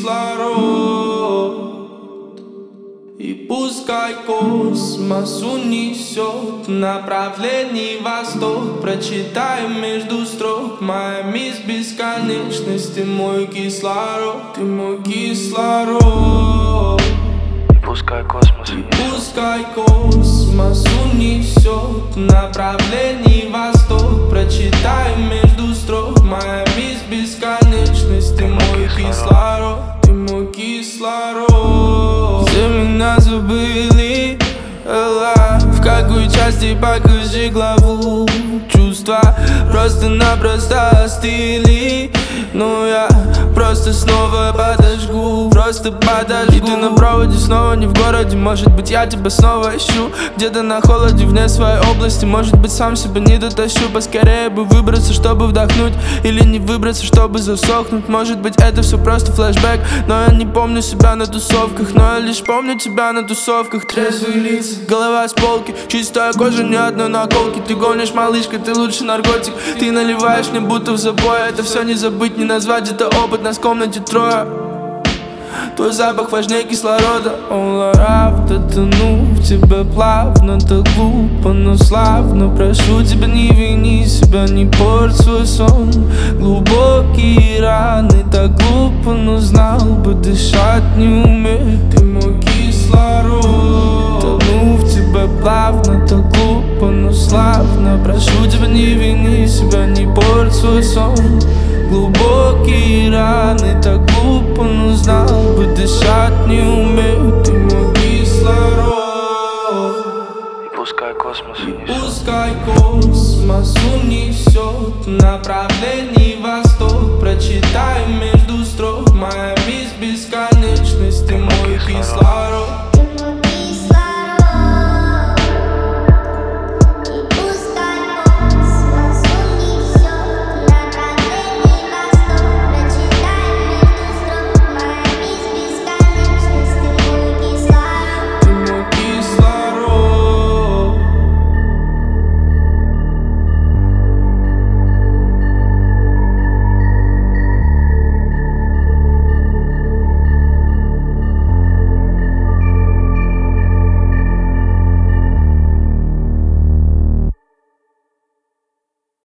кислород. И пускай космос унесет в направлении восток. Прочитаем между строк: моя мисс бесконечность, ты мой кислород, ты мой кислород. И пускай космос унесет в направлении восток. Прочитаем между строк: моя мисс бесконечность, ты мой кислород, ты мой кислород. Все меня забыли, в какой части покажи главу. Чувства просто-напросто остыли, но я просто снова подожгу, просто подожгу. И ты на проводе снова не в городе. Может быть, я тебя снова ищу где-то на холоде, вне своей области. Может быть, сам себя не дотащу. Поскорее бы выбраться, чтобы вдохнуть, или не выбраться, чтобы засохнуть. Может быть, это все просто флешбэк, но я не помню себя на тусовках. Но я лишь помню тебя на тусовках. Трезвые лица, голова с полки, чистая кожа, ни одной наколки. Ты гонишь, малышка, ты лучший наркотик. Ты наливаешь мне будто в запой. Это все не забыть, не назвать, это опыт. Нас в комнате трое. Твой запах важнее кислорода. All around, тону в тебя плавно, так глупо, но славно. Прошу тебя, не вини себя, не порть свой сон. Глубокие раны, так глупо, но знал бы, дышать не умею. Ты мой кислород. Тону в тебя плавно, так глупо, но славно. Прошу тебя, не вини себя, не порть свой сон. Глубокие раны, так глупо, но знал бы, дышать не умею. Ты мой кислород. И пускай космос унесет в направлении восток. Прочитай